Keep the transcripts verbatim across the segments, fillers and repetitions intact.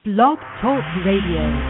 Blog Talk Radio.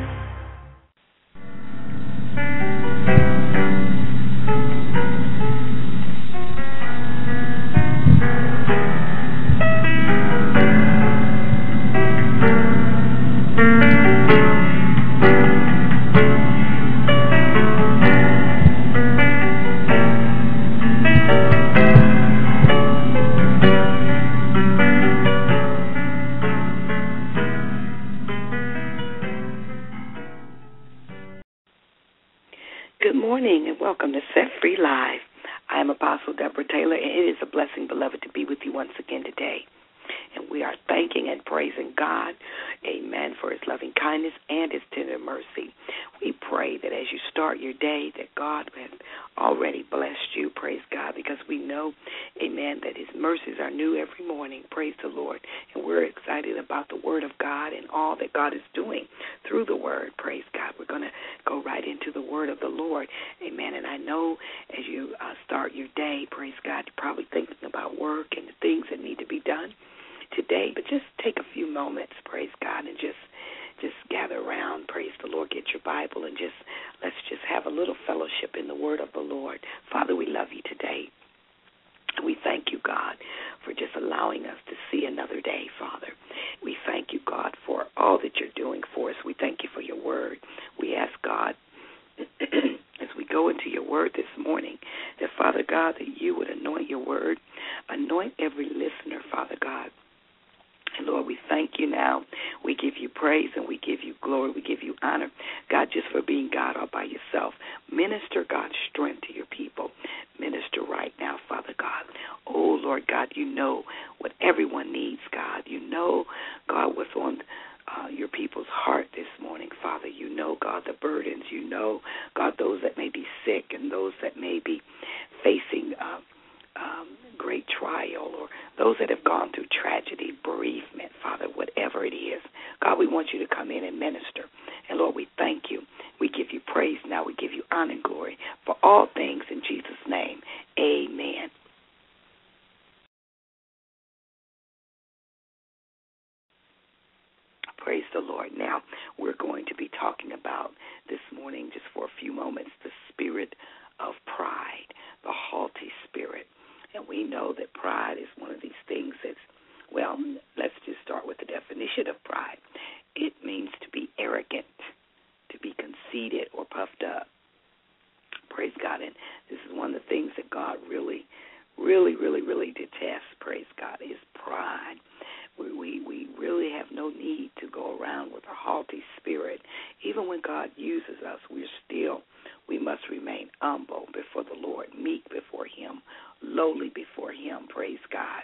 Good morning and welcome to Set Free Live. I am Apostle Deborah Taylor, and it is a blessing, beloved, to be with you once again today. And we are thanking and praising God, amen, for his loving kindness and his tender mercy. We pray that as you start your day, that God has already blessed you, praise God, because we know, amen, that his mercies are new every morning, praise the Lord. And we're excited about the word of God and all that God is doing through the word, praise God. We're going to go right into the word of the Lord, amen. And I know as you uh, start your day, praise God, you're probably thinking about work and the things that need to be done today, but just take a few moments, praise God, and just just gather around, praise the Lord, get your Bible, and just let's just have a little fellowship in the word of the Lord. Father, we love you today. We thank you, God, for just allowing us to see another day, Father. We thank you, God, for all that you're doing for us. We thank you for your word. We ask, God, as we go into your word this morning, that, Father God, that you would anoint your word, anoint every listener, Father God. And Lord, we thank you now. We give you praise and we give you glory. We give you honor, God, just for being God all by yourself. Minister, God, strength to your people. Minister right now, Father God. Oh, Lord God, you know what everyone needs, God. You know, God, what's on uh, your people's heart this morning, Father. You know, God, the burdens. You know, God, those that may be sick and those that may be facing uh, Um, great trial, or those that have gone through tragedy, bereavement, Father, whatever it is. God, we want you to come in and minister. And, Lord, we thank you. We give you praise now. We give you honor and glory for all things in Jesus' name. Amen. Praise the Lord. Now, we're going to be talking about this morning, just for a few moments, the spirit of pride, the haughty spirit. And we know that pride is one of these things that's, well, let's just start with the definition of pride. It means to be arrogant, to be conceited or puffed up. Praise God. And this is one of the things that God really, really, really, really detests, praise God, is pride. We, we, we really have no need to go around with a haughty spirit. Even when God uses us, we're still, we must remain humble before the Lord, meek before him, lowly before him, praise God.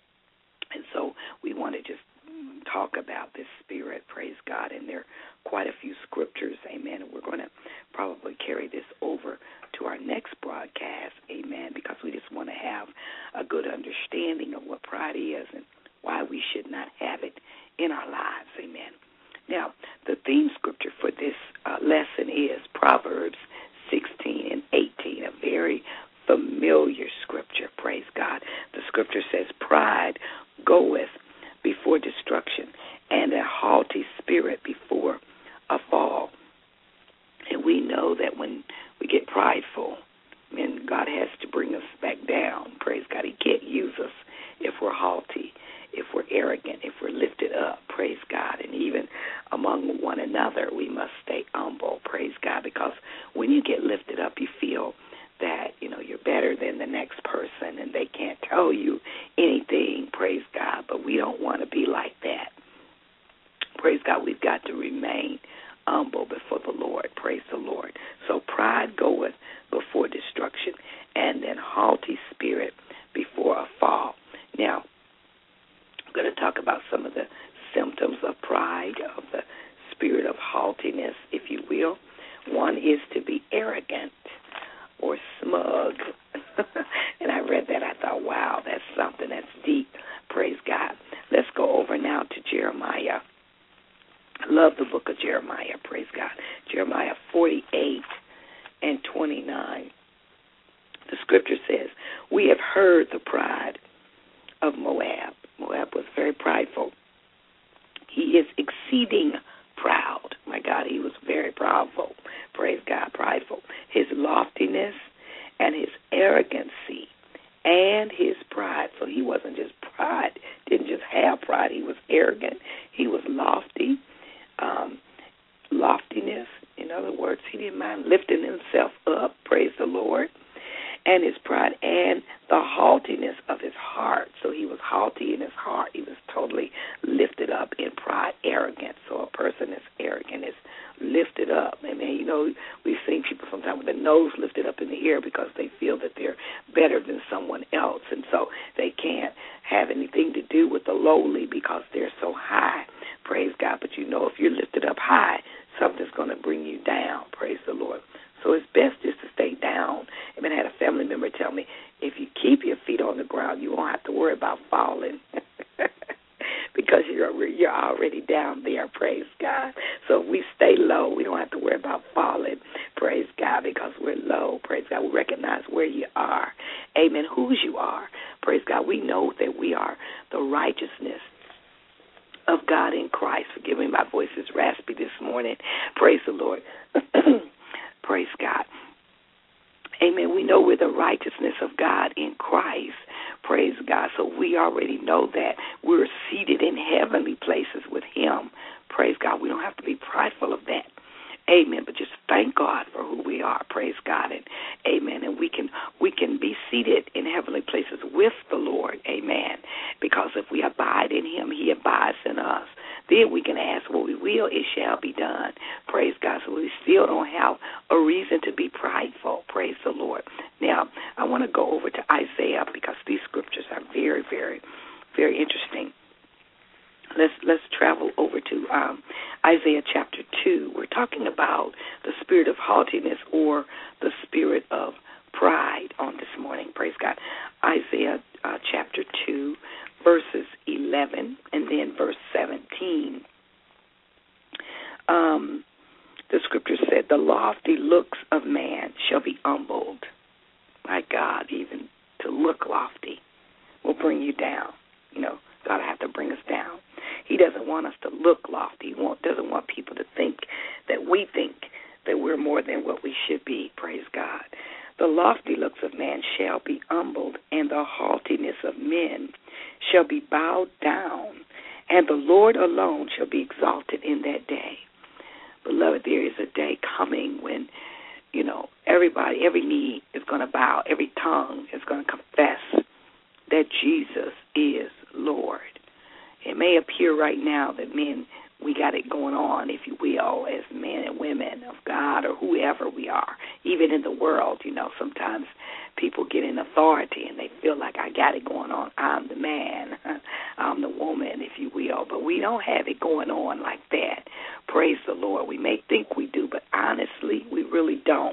And so we want to just talk about this spirit, praise God, and there are quite a few scriptures, amen, and we're going to probably carry this over to our next broadcast, amen, because we just want to have a good understanding of what pride is and why we should not have it in our lives, amen. Now, the theme scripture for this uh, lesson is Proverbs sixteen and eighteen, a very familiar scripture, praise God. The scripture says, pride goeth before destruction, and a haughty spirit before a fall. And we know that when we get prideful, then God has to bring us back down, praise God. He can't use us if we're haughty, if we're arrogant, if we're lifted up, praise God. And even among one another, we must stay humble, praise God, because when you get lifted up, you feel that, you know, you're better than the next person and they can't tell you anything, praise God, but we don't want to be like that. Praise God, we've got to remain humble before the Lord, praise the Lord. So pride goeth before destruction, and then haughty spirit before a fall. Now, I'm going to talk about some of the symptoms of pride, of the spirit of haughtiness, if you will. One is to be arrogant or smug. And I read that, I thought, wow, that's something that's deep. Praise God. Let's go over now to Jeremiah. I love the book of Jeremiah, praise God. Jeremiah forty-eight and twenty-nine. The scripture says, we have heard the pride of Moab. Moab was very prideful. He is exceeding proud. My God, he was very proudful. Praise God, prideful. His loftiness and his arrogancy and his pride. So he wasn't just pride, didn't just have pride. He was arrogant. He was lofty, um, loftiness. In other words, he didn't mind lifting himself up. Praise the Lord. And his pride and the haughtiness of his heart. So he was haughty in his heart. He was totally lifted up in pride, arrogant. So a person that's arrogant is lifted up. I mean, you know, we've seen people sometimes with their nose lifted up in the air because they feel that they're better than someone else. And so they can't have anything to do with the lowly because they're so high. Praise God. But you know, if you're lifted up high, something's going to bring you down. Praise the Lord. So it's best just to stay down. I mean, I had a family member tell me, if you keep your feet on the ground, you won't have to worry about falling because you're you're already down there, praise God. So if we stay low, we don't have to worry about falling, praise God, because we're low, praise God. We recognize where you are, amen, whose you are, praise God. We know that we are the righteousness of God in Christ. Forgive me, my voice is raspy this morning, praise the Lord. Praise God. Amen. We know we're the righteousness of God in Christ. Praise God. So we already know that we're seated in heavenly places with him. Praise God. We don't have to be prideful of that. Amen. But just thank God for who we are. Praise God. And amen. And we can we can be seated in heavenly places with the Lord. Amen. Because if we abide in him, he abides in us. Then we can ask what we will, it shall be done. Praise God. So we still don't have a reason to be prideful. Praise the Lord. Now, I want to go over to Isaiah because these scriptures are very, very, very interesting. Let's let's travel over to um, Isaiah chapter two. We're talking about the spirit of haughtiness or the spirit of pride on this morning. Praise God. Isaiah uh, chapter two, verses eleven and then verse seventeen. Um, the scripture said, the lofty looks of man shall be humbled. My God, even to look lofty will bring you down. You know, God have to bring us down. He doesn't want us to look lofty. He want, doesn't want people to think that we think that we're more than what we should be. Praise God. The lofty looks of man shall be humbled, and the haughtiness of men shall be bowed down, and the Lord alone shall be exalted in that day. Beloved, there is a day coming when, you know, everybody, every knee is going to bow, every tongue is going to confess that Jesus is Lord. It may appear right now that men, we got it going on, if you will, as men and women of God or whoever we are. Even in the world, you know, sometimes people get in authority and they feel like I got it going on. I'm the man. I'm the woman, if you will. But we don't have it going on like that. Praise the Lord. We may think we do, but honestly, we really don't.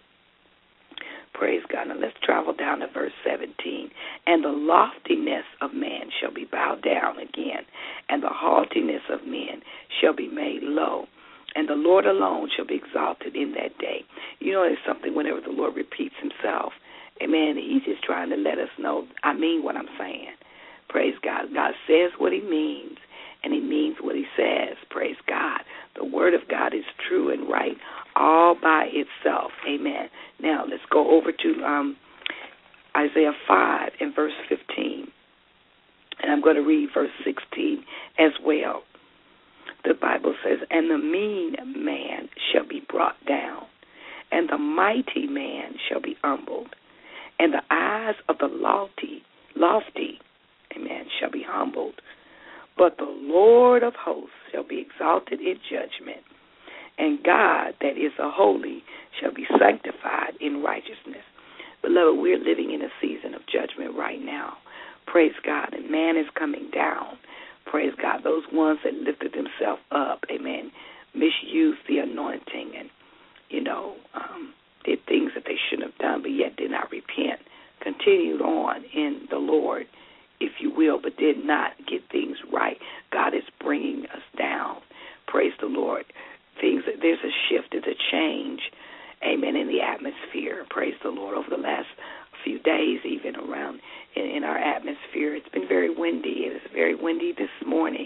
Praise God. Now let's travel down to verse seventeen. And the loftiness of man shall be bowed down again, and the haughtiness of men shall be made low, and the Lord alone shall be exalted in that day. You know, it's something whenever the Lord repeats himself, amen, he's just trying to let us know I mean what I'm saying. Praise God. God says what he means, and he means what he says. Praise God. The word of God is true and right all by itself. Amen. Now, let's go over to um, Isaiah five and verse fifteen. And I'm going to read verse sixteen as well. The Bible says, and the mean man shall be brought down, and the mighty man shall be humbled, and the eyes of the lofty, lofty, amen, shall be humbled. But the Lord of hosts shall be exalted in judgment, and God that is a holy shall be sanctified in righteousness. Beloved, we're living in a season of judgment right now. Praise God. And man is coming down. Praise God. Those ones that lifted themselves up, amen, misused the anointing and, you know, um, did things that they shouldn't have done, but yet did not repent, continued on in the Lord, if you will, but did not get things right. God is bringing us down. Praise the Lord. Things, there's a shift, there's a change, amen, in the atmosphere. Praise the Lord. Over the last few days, even around in, in our atmosphere, it's been very windy. It is very windy this morning.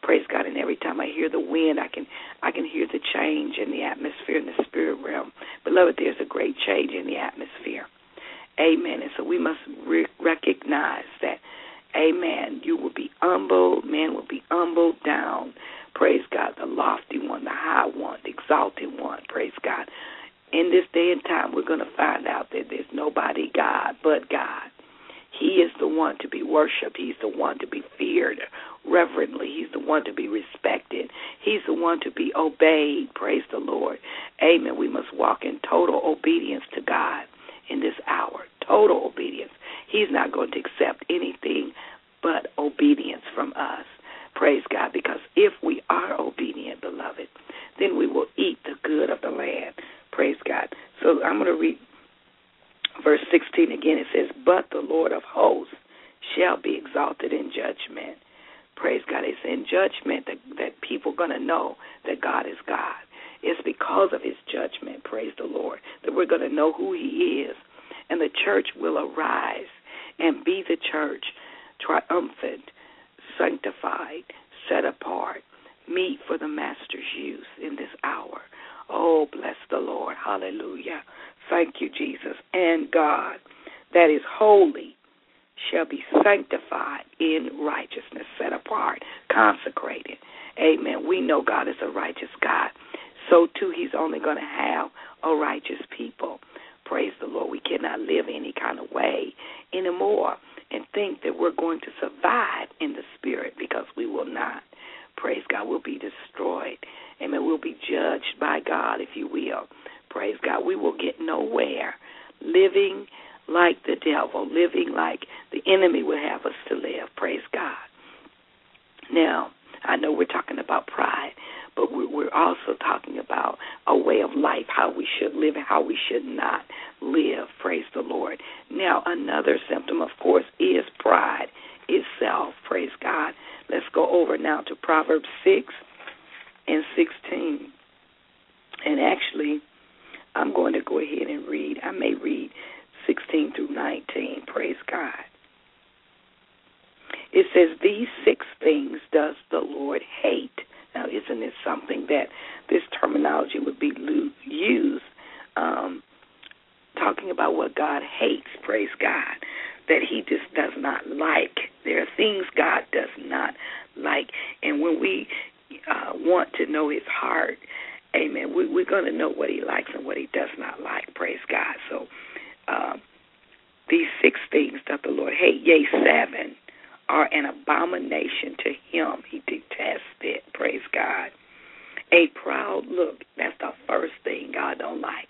Praise God. And every time I hear the wind, I can I can hear the change in the atmosphere in the spirit realm. Beloved, there's a great change in the atmosphere. Amen. And so we must re- recognize that, amen, you will be humbled, man will be humbled down. Praise God, the lofty one, the high one, the exalted one. Praise God. In this day and time, we're going to find out that there's nobody God but God. He is the one to be worshipped. He's the one to be feared reverently. He's the one to be respected. He's the one to be obeyed. Praise the Lord. Amen. We must walk in total obedience to God in this hour. Total obedience. He's not going to accept anything but obedience from us. Praise God. Because if we are obedient, beloved, then we will eat the good of the land. Praise God. So I'm going to read verse sixteen again. It says, but the Lord of hosts shall be exalted in judgment. Praise God. It's in judgment that, that people are going to know that God is God. It's because of his judgment, praise the Lord, that we're going to know who he is. And the church will arise and be the church, triumphant, sanctified, set apart, meet for the master's use in this hour. Oh, bless the Lord. Hallelujah. Thank you, Jesus. And God that is holy shall be sanctified in righteousness, set apart, consecrated. Amen. We know God is a righteous God. So, too, he's only going to have a righteous people. Praise the Lord. We cannot live any kind of way anymore and think that we're going to survive in the spirit, because we will not. Praise God. We'll be destroyed. Amen. We'll be judged by God, if you will. Praise God. We will get nowhere living like the devil, living like the enemy would have us to live. Praise God. Now, I know we're talking about pride, but we're also talking about a way of life, how we should live and how we should not live. Praise the Lord. Now, another symptom, of course, is pride itself. Praise God. Let's go over now to Proverbs six and sixteen. And actually, I'm going to go ahead and read. I may read sixteen through nineteen. Praise God. It says, these six things does the Lord hate. Now, isn't it something that this terminology would be used, um, talking about what God hates, praise God, that he just does not like. There are things God does not like. And when we uh, want to know his heart, amen, we, we're going to know what he likes and what he does not like, praise God. So um, these six things that the Lord hates, yea, seven, are an abomination to him. He detests it, praise God. A proud look, that's the first thing God don't like.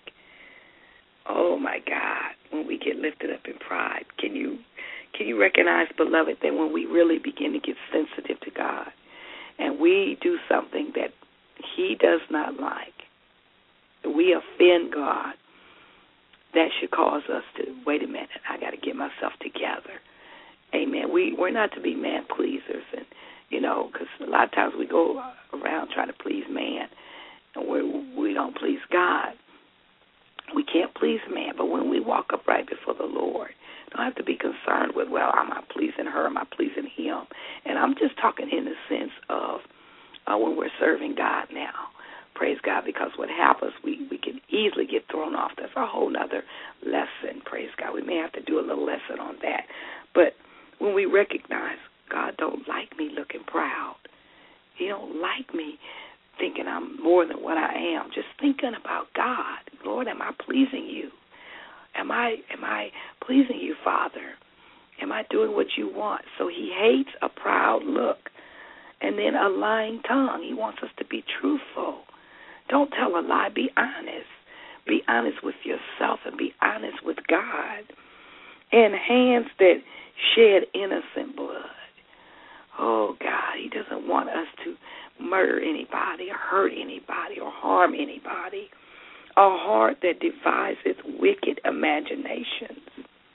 Oh, my God, when we get lifted up in pride, can you can you recognize, beloved, that when we really begin to get sensitive to God and we do something that he does not like, we offend God, that should cause us to, wait a minute, I got to get myself together. Amen. We, we're not to be man pleasers, and, you know, because a lot of times we go around trying to please man, and we we don't please God. We can't please man, but when we walk upright before the Lord, don't have to be concerned with, well, am I pleasing her, am I pleasing him? And I'm just talking in the sense of uh, when we're serving God now. Praise God, because what happens, we, we can easily get thrown off. That's a whole other lesson, praise God. We may have to do a little lesson on that. But when we recognize God don't like me looking proud, he don't like me thinking I'm more than what I am, just thinking about God. Lord, am I pleasing you? Am I am I pleasing you, Father? Am I doing what you want? So he hates a proud look. And then a lying tongue. He wants us to be truthful. Don't tell a lie. Be honest. Be honest with yourself and be honest with God. And hands that shed innocent blood. Oh, God, he doesn't want us to murder anybody or hurt anybody or harm anybody. A heart that devises wicked imaginations.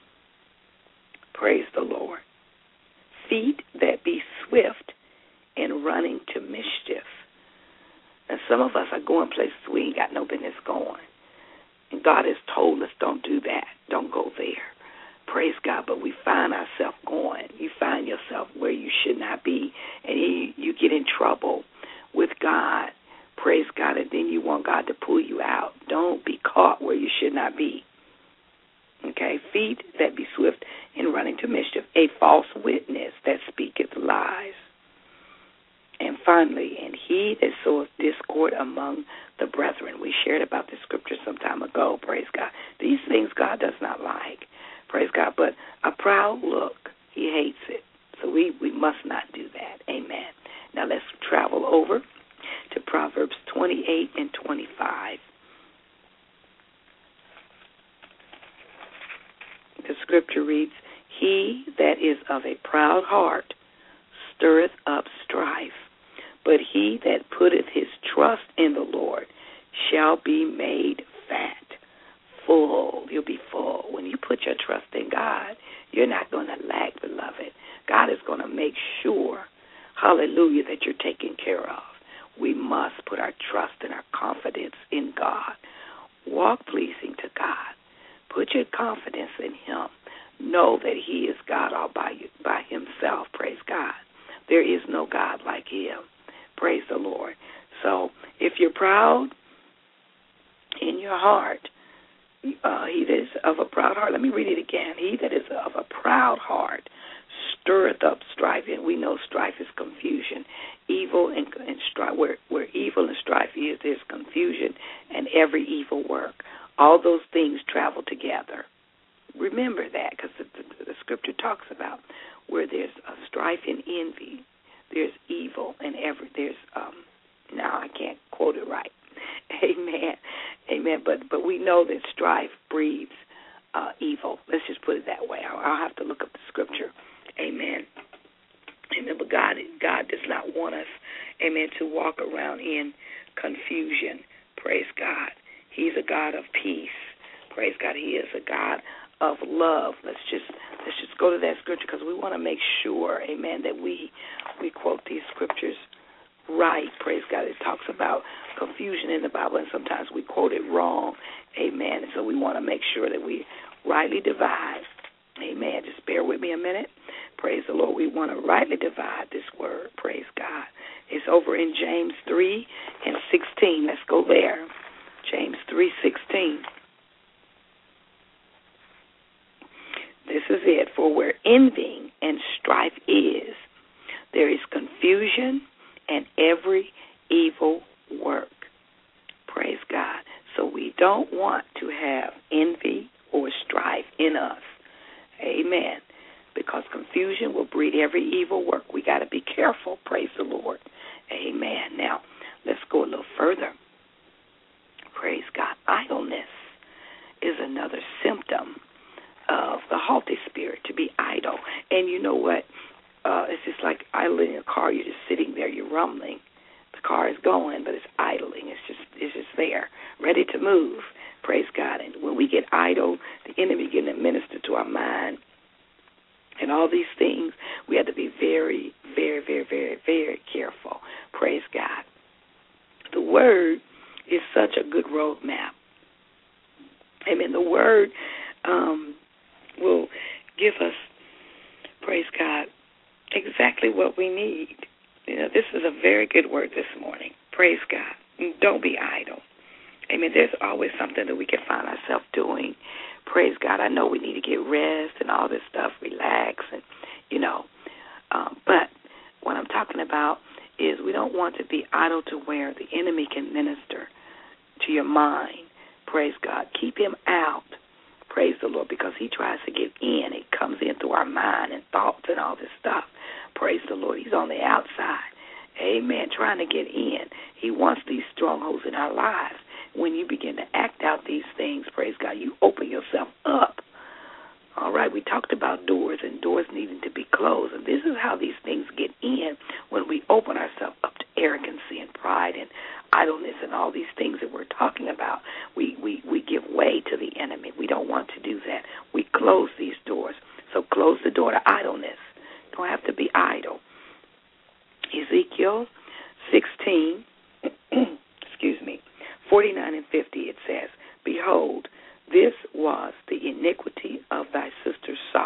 Praise the Lord. Feet that be swift in running to mischief. And some of us are going places we ain't got no business going. And God has told us, don't do that. Don't go there. Praise God. But we find ourselves going. You find yourself where you should not be, and you, you get in trouble with God. Praise God. And then you want God to pull you out. Don't be caught where you should not be. Okay, feet that be swift in running to mischief, a false witness that speaketh lies. And finally, and he that soweth discord among the brethren. We shared about this scripture some time ago, praise God. These things God does not like, praise God. But a proud look, he hates it. So we, we must not do that, amen. Now let's travel over to Proverbs twenty-eight and twenty-five. The scripture reads, he that is of a proud heart stirreth up strife, but he that putteth his trust in the Lord shall be made fat, full. You'll be full. When you put your trust in God, you're not going to lack, beloved. God is going to make sure, hallelujah, that you're taken care of. We must put our trust and our confidence in God. Walk pleasing to God. Put your confidence in him. Know that he is God all by, you, by himself. Praise God. There is no God like him. Praise the Lord. So if you're proud in your heart, uh, he that is of a proud heart, let me read it again. He that is of a proud heart stirreth up strife. And we know strife is confusion. Evil and, and strife, where, where evil and strife is, there's confusion and every evil work. All those things travel together. Remember that, because the, the, the scripture talks about where there's a strife and envy, there's evil and every there's um. Now I can't quote it right. Amen, amen. But but we know that strife breeds uh, evil. Let's just put it that way. I'll, I'll have to look up the scripture. Amen. Amen. But God God does not want us, amen, to walk around in confusion. Praise God. He's a God of peace. Praise God. He is a God of love. Let's just let's just go to that scripture because we want to make sure, amen, that we we quote these scriptures right. Praise God. It talks about confusion in the Bible, and sometimes we quote it wrong. Amen. And so we want to make sure that we rightly divide. Amen. Just bear with me a minute. Praise the Lord. We want to rightly divide this word. Praise God. It's over in James three and sixteen. Let's go there. James three sixteen. This is it. For where envying and strife is, there is confusion and every evil work. Praise God. So we don't want to have envy or strife in us. Amen. Because confusion will breed every evil work. We got to be careful. Praise the Lord. Amen. Now, let's go a little further. Praise God. Idleness is another symptom of the haughty spirit, to be idle. And you know what? Uh, it's just like idling a car. You're just sitting there. You're rumbling. The car is going, but it's idling. It's just it's just there, ready to move. Praise God. And when we get idle, the enemy begins to minister to our mind. And all these things, we have to be very, very, very, very, very careful. Praise God. The Word is such a good roadmap. Amen. The Word um, will give us, praise God, exactly what we need. You know, this is a very good word this morning. Praise God. Don't be idle. Amen. There's always something that we can find ourselves doing. Praise God. I know we need to get rest and all this stuff, relax, and, you know. Um, but what I'm talking about is we don't want to be idle to where the enemy can minister to your mind. Praise God. Keep him out. Praise the Lord, because he tries to get in. It comes in through our mind and thoughts and all this stuff. Praise the Lord. He's on the outside. Amen. Trying to get in. He wants these strongholds in our lives. When you begin to act out these things, praise God, you open yourself up. All right, we talked about doors and doors needing to be closed. And this is how these things get in when we open ourselves up to arrogancy and pride and idleness and all these things that we're talking about. We, we, we give way to the enemy. We don't want to do that. We close these doors. So close the door to idleness. Don't have to be idle. Ezekiel sixteen, excuse me, forty-nine and fifty, it says, Behold, this was the iniquity of thy sister's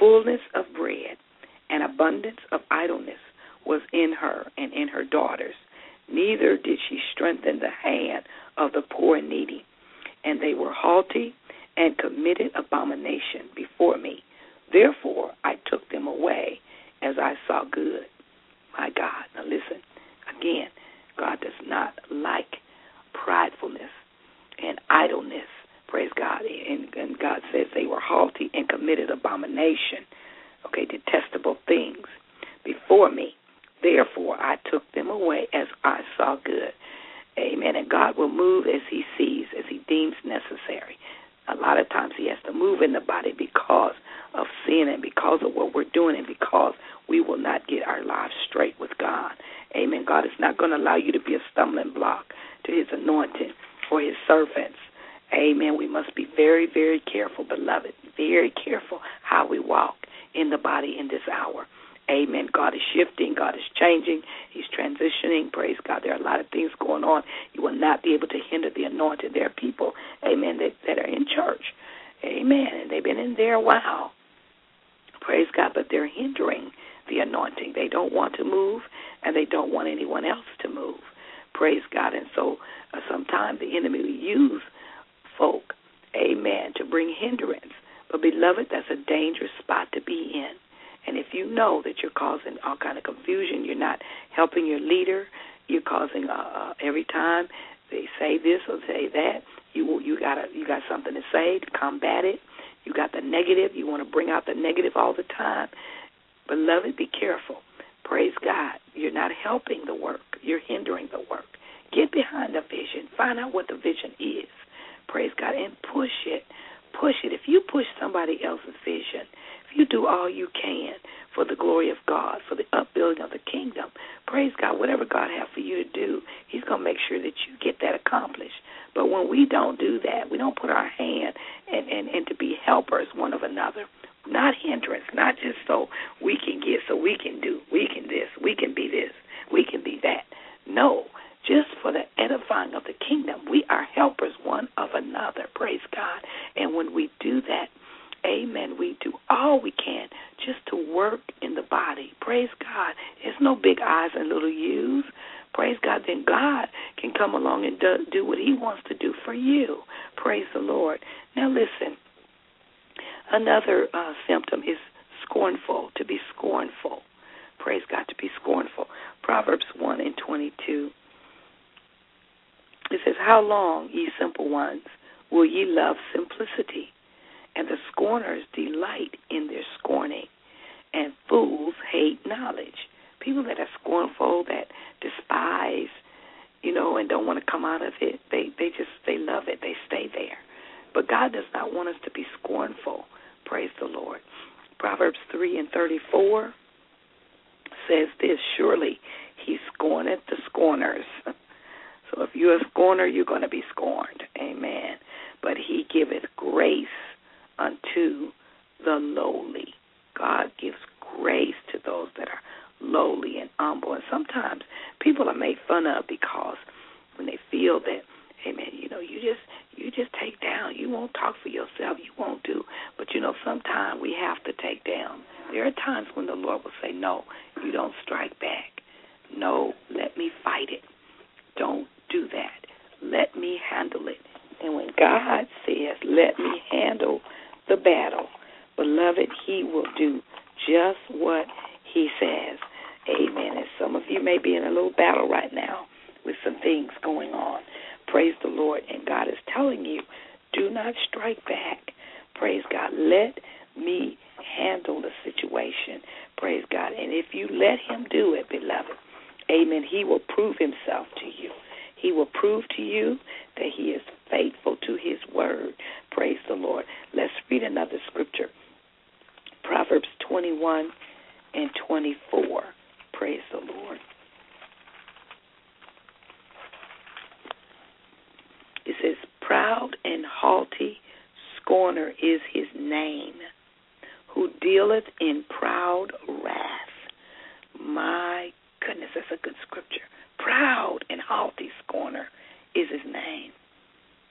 fullness of bread, and abundance of idleness was in her and in her daughters. Neither did she strengthen the hand of the poor and needy. And they were haughty and committed abomination before me. Therefore I took them away as I saw good. My God. Now listen, again, God does not like pridefulness and idleness. Praise God. And, and God says they were haughty and committed abomination, okay, detestable things before me. Therefore I took them away as I saw good. Amen. And God will move as he sees, as he deems necessary. A lot of times he has to move in the body because of sin and because of what we're doing and because we will not get our lives straight with God. Amen. God is not going to allow you to be a stumbling block to his anointing or his servants. Amen. We must be very, very careful, beloved, very careful how we walk in the body in this hour. Amen. God is shifting. God is changing. He's transitioning. Praise God. There are a lot of things going on. You will not be able to hinder the anointed. There are people, amen, that, that are in church. Amen. And they've been in there a while. Praise God. But they're hindering the anointing. They don't want to move, and they don't want anyone else to move. Praise God. And so uh, sometimes the enemy will use folk, amen, to bring hindrance. But, beloved, that's a dangerous spot to be in. And if you know that you're causing all kind of confusion, you're not helping your leader, you're causing uh, uh, every time they say this or say that, you you got you got something to say to combat it. You got the negative. You want to bring out the negative all the time. Beloved, be careful. Praise God. You're not helping the work. You're hindering the work. Get behind the vision. Find out what the vision is. Praise God, and push it. Push it. If you push somebody else's vision, if you do all you can for the glory of God, for the upbuilding of the kingdom, praise God, whatever God has for you to do, he's going to make sure that you get that accomplished. But when we don't do that, we don't put our hand and, and, and to be helpers one of another, not hindrance, not just so we can get, so we can do, we can this, we can be this, we can be that. No, just for the edifying of the kingdom. We are helpers one of another, praise God. And when we do that, amen, we do all we can just to work in the body. Praise God. There's no big I's and little U's. Praise God. Then God can come along and do, do what he wants to do for you. Praise the Lord. Now listen, another uh, symptom is scornful, to be scornful. Praise God, to be scornful. Proverbs one and twenty-two. It says, how long, ye simple ones, will ye love simplicity? And the scorners delight in their scorning, and fools hate knowledge. People that are scornful, that despise, you know, and don't want to come out of it, they, they just, they love it. They stay there. But God does not want us to be scornful. Praise the Lord. Proverbs three and thirty-four says this, surely he scorneth the scorners. So if you're a scorner, you're going to be scorned. Amen. But he giveth grace unto the lowly. God gives grace to those that are lowly and humble. And sometimes people are made fun of because when they feel that, amen, you know, you just you just take down. You won't talk for yourself. You won't do. But, you know, sometimes we have to take down. There are times when the Lord will say, no, you don't strike back. No, let me fight it. Don't do that. Let me handle it. And when God says, let me handle the battle, beloved, he will do just what he says. Amen. And some of you may be in a little battle right now with some things going on. Praise the Lord. And God is telling you, do not strike back. Praise God. Let me handle the situation. Praise God. And if you let him do it, beloved, amen, he will prove himself to you. He will prove to you that he is faithful to his word. Praise the Lord. Let's read another scripture. Proverbs twenty-one and twenty-four. Praise the Lord. It says, proud and haughty scorner is his name, who dealeth in proud wrath. My goodness, that's a good scripture. Proud and haughty scorner is his name,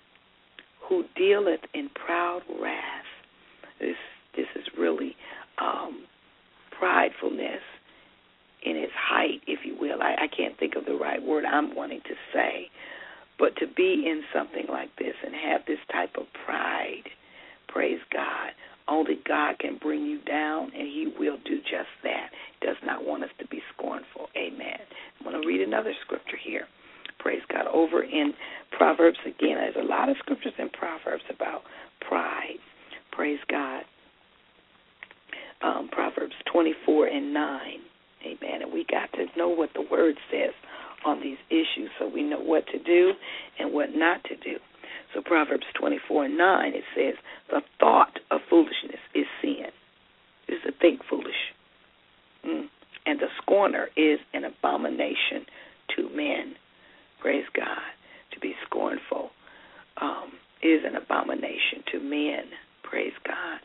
who dealeth in proud wrath. This this is really uh, pridefulness in its height, if you will. I, I can't think of the right word I'm wanting to say. But to be in something like this and have this type of pride, praise God, only God can bring you down, and he will do just that. He does not want us to be scornful. Amen. I'm going to read another scripture here. Praise God. Over in Proverbs again. There's a lot of scriptures in Proverbs about pride. Praise God. Um, Proverbs twenty-four and nine. Amen. And we got to know what the word says on these issues so we know what to do and what not to do. So Proverbs twenty-four and nine, it says, the thought of foolishness is sin. Is to think foolish. Mm. And the scorner is an abomination to men. Praise God. To be scornful um, is an abomination to men. Praise God.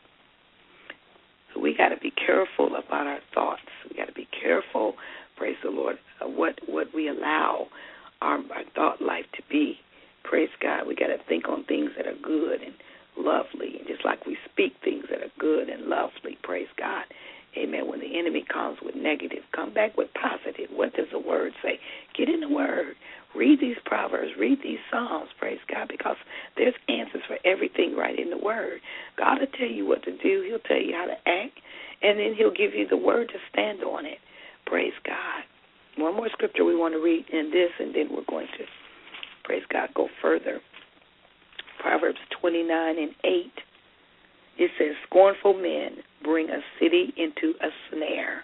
So we got to be careful about our thoughts. We got to be careful, praise the Lord, uh, what, what we allow our, our thought life to be. Praise God. We got to think on things that are good and lovely, and just like we speak things that are good and lovely. Praise God. Amen. When the enemy comes with negative, come back with positive. What does the word say? Get in the word. Read these Proverbs. Read these Psalms. Praise God, because there's answers for everything right in the word. God will tell you what to do. He'll tell you how to act, and then he'll give you the word to stand on it. Praise God. One more scripture we want to read in this, and then we're going to, praise God, go further. Proverbs twenty-nine and eight. It says, scornful men bring a city into a snare,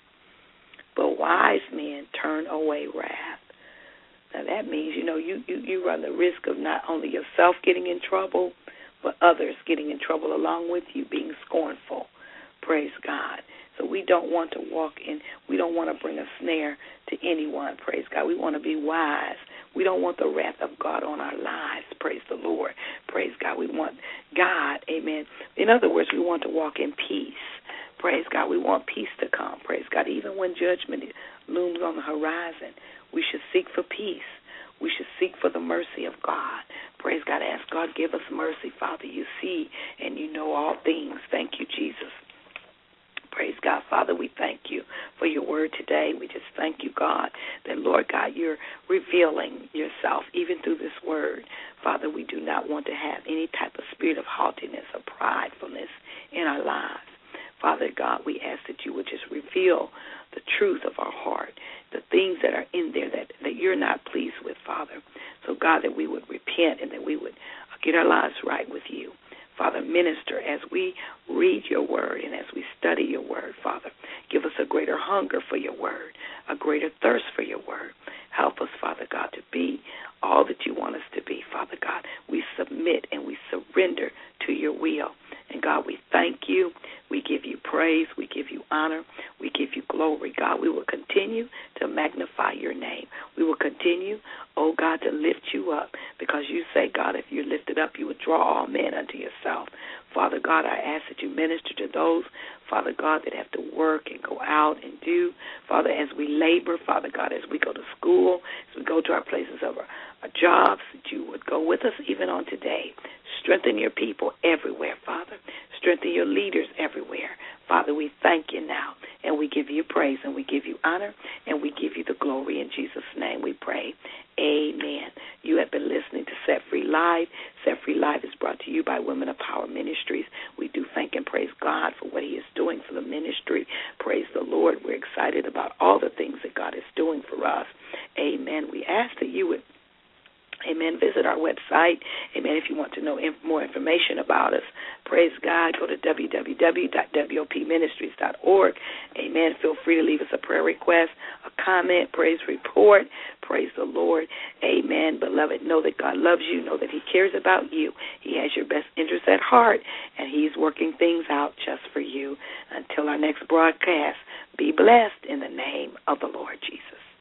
but wise men turn away wrath. Now that means, you know, you, you, you run the risk of not only yourself getting in trouble, but others getting in trouble along with you, being scornful. Praise God. So we don't want to walk in, we don't want to bring a snare to anyone. Praise God. We want to be wise. We don't want the wrath of God on our lives. Praise the Lord. Praise God. We want God. Amen. In other words, we want to walk in peace. Praise God. We want peace to come. Praise God. Even when judgment looms on the horizon, we should seek for peace. We should seek for the mercy of God. Praise God. Ask God, give us mercy, Father. You see and you know all things. Thank you, Jesus. Praise God. Father, we thank you for your word today. We just thank you, God, that, Lord God, you're revealing yourself even through this word. Father, we do not want to have any type of spirit of haughtiness or pridefulness in our lives. Father God, we ask that you would just reveal the truth of our heart, the things that are in there that, that you're not pleased with, Father. So, God, that we would repent and that we would get our lives right with you. Father, minister as we read your word and as we study your word, Father. Give us a greater hunger for your word, a greater thirst for your word. Help us, Father God, to be all that you want us to be, Father God. We submit and we surrender to your will. And, God, we thank you. We give you praise. We give you honor. We give you glory, God. We will continue to magnify your name. We will continue, oh, God, to lift you up because you say, God, if you're lifted up, you would draw all men unto yourself. Father God, I ask that you minister to those, Father God, that have to work and go out and do. Father, as we labor, Father God, as we go to school, as we go to our places of our, our jobs, that you would go with us even on today. Strengthen your people everywhere, Father. Strengthen your leaders everywhere. Father, we thank you now, and we give you praise, and we give you honor, and we give you the glory. In Jesus' name we pray. Amen. You have been listening to Set Free Live. Set Free Live is brought to you by Women of Power Ministries. We do thank and praise God for what he is doing for the ministry. Praise the Lord. We're excited about all the things that God is doing for us. Amen. We ask that you would Amen. Visit our website. Amen. If you want to know inf- more information about us, praise God. Go to w w w dot w o p ministries dot org. Amen. Feel free to leave us a prayer request, a comment, praise report. Praise the Lord. Amen. Beloved, know that God loves you. Know that he cares about you. He has your best interest at heart, and he's working things out just for you. Until our next broadcast, be blessed in the name of the Lord Jesus.